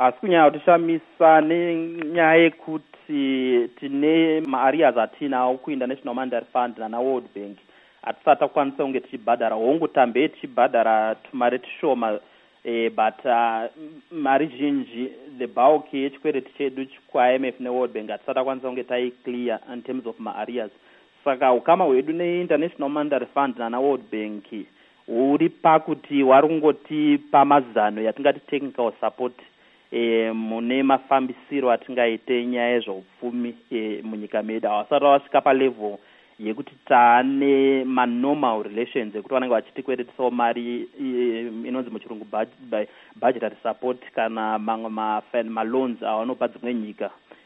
asi kunyanya kutishamisa nenyaya yekuti tine maareas atinawo kuInternational Monetary Fund nana World Bank hatisati takwanisa kunge tichibhadhara hongu tambe tichibhadhara tumari tushoma but mari zhinji the bulk yechikwereti chedu kwaIMF neWorld Bank hatisati takwanisa kunge taiclear in terms of maareas. Saka ukama hwedu neInternational Monetary Fund nana World Bank huri pakuti wari kungotipa mazano yatingati technical support mune mafambisiro atingaite nyaya yezveupfumi munyika medu. Havasati vasvika palevel yekuti taane manormal relations ekuti vanenge vachitikweretisawo mari inonzi muchirungu budgetary support kana mamwe maloans avanopa dzimwe nyika.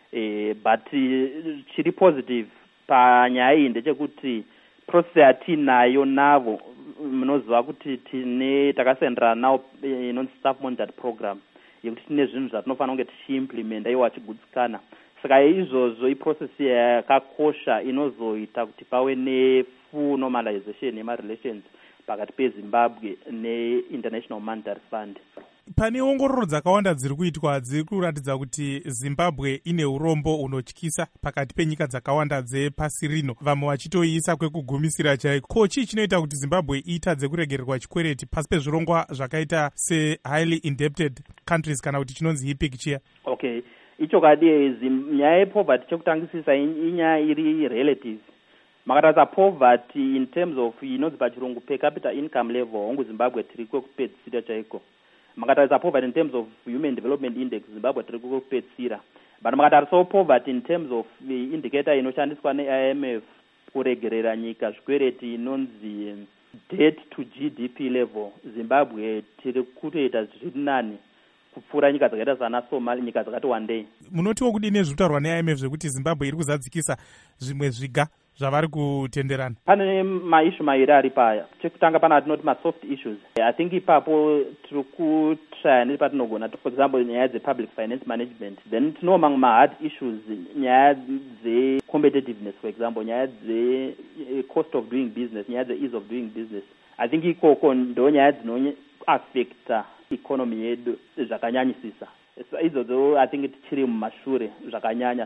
But chiri positive panyaya iyi ndechekuti process yatinayo navo munoziva kuti takasenderana nawo inonzi staff monitored program yekuti tine zvinhu zvatinofanira kunge tichiimplementa iwo achigutsikana. Saka izvozvo iprocess yakakosha inozoita kuti pave nefull normalization yemarelations pakati peZimbabwe neInternational Monetary Fund. Pane ongororo dzakawanda dziri kuitwa dziri kuratidza kuti Zimbabwe ine urombo unotyisa pakati penyika dzakawanda dzepasi rino, vamwe vachitoiisa kwekugumisira chaiko. Ko chii chinoita kuti Zimbabwe itadze kuregererwa chikwereti pasi pezvirongwa zvakaita sehighly indebted countries kana kuti chinonzi HIPC chiya? Okay, icho kadi nyaya yepoverty chekutangisisa inyaya iri relative. Makatarisa poverty in terms of inonzi pachirungu per capita income level hongu Zimbabwe tiri kwekupedzisira chaiko. Makatarisa poverty in terms of human development index Zimbabwe tiri kwekupedzisira. But makatarisa poverty in terms of indicator inoshandiswa neIMF kuregerera nyika zvikwereti inonzi debt to GDP level Zimbabwe tiri kutoita zviri nani kupfuura nyika dzakaita sana Somalia, nyika dzakati wandei. Munotiwo kudini zvitaurwa neIMF zvekuti Zimbabwe iri kuzadzikisa zvimwe zviga zvavari kutenderana? Pane maishu mairi ari paya. Chekutanga pana atinoti soft issues. I think ipapo tiri kutraya nepatinogona, for example nyaya dzepublic finance management. Then tinowo mamwe mahard issues, nyaya dzecompetitiveness, for example nyaya dzecost of doing business, nyaya dzeease of doing business. I think ikoko ndo nyaya dzinoaffecta economy yedu zvakanyanyisisa. Idzodzo I think tichiri mumashure zvakanyanya.